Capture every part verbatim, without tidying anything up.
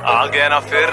आ गया ना फिर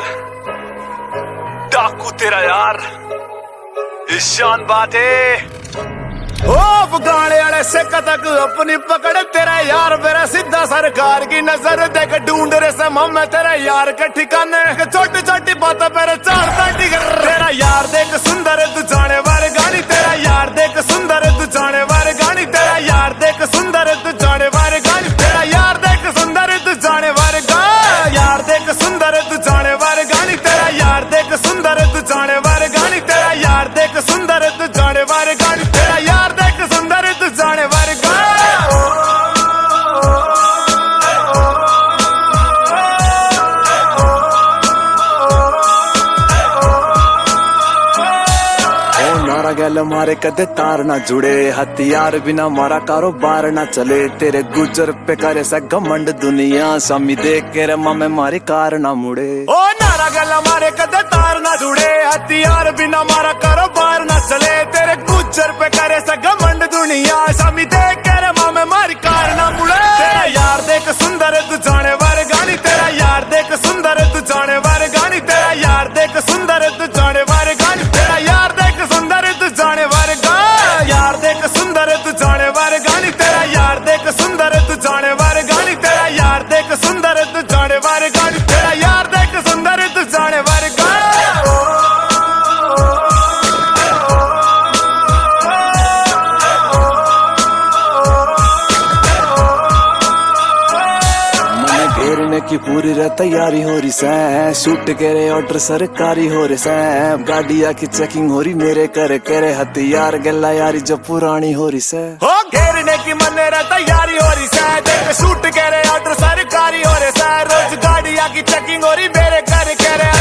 डाकू तेरा यार ईशान बाटे। ओ गाने वाले सिख तक अपनी पकड़ तेरा यार मेरा सीधा सरकार की नजर देख ढूंढ रहे से मैं तेरा यार के ठिकाने छोटी छोटी बातों पर चढ़ता टिकर तेरा यार देख सुंदर तू जाने वाले गानी तेरा यार देख सुंदर तू जाने वाले गानी तेरा यार देख सुंदर तू जाने वाले गानी तेरा यार देख सुंदर तू जाने वाले गा यार देख सुंदर तू जाने वाले गानी तेरा यार देख सुंदर तू जाने वाले गानी तेरा यार देख सुंदर तू जाने वाले गानी तेरा यार देख सुंदर तू जाने वाले गा गैल मारे कदे तार ना जुड़े हथियार बिना मारा कारोबार ना चले तेरे गुजर पे करे सा घमंड दुनिया सामी देख के रमा में मारी कार ना मुड़े। ओ नारा गैल मारे कदे तार ना जुड़े हथियार बिना मारा कारोबार ना चले तेरे गुजर पे करे सा घमंड दुनिया सामी देख के रमा में मारी कार ना मुड़े। तेरा यार देख सुंदर तू जाने वाले गानी तेरा यार देख सुंदर तू जाने वाले गानी तेरा यार देख सुंदर तू जाने वाले गानी तेरा यार देख सुंदर जाने वाले गा यार देख सुंदर तू जाने वाले गानी तेरा यार देख सुंदर तू जाने वाले गानी तेरा यार देख सुंदर तू जाने वाले गानी तेरा यार देख सुंदर तू जाने वाले गा। घेरने की पूरी रे तैयारी हो रही से शूट के रे ऑर्डर सरकारी हो रही से गाड़िया की चेकिंग हो रही मेरे करे करे हथियार गला यारी जो पुरानी हो रही से हो घेरने की मने रे तैयारी हो रही से देख शूट के रे ऑर्डर सरकारी हो रही से रोज गाड़िया की चेकिंग हो रही मेरे करे करे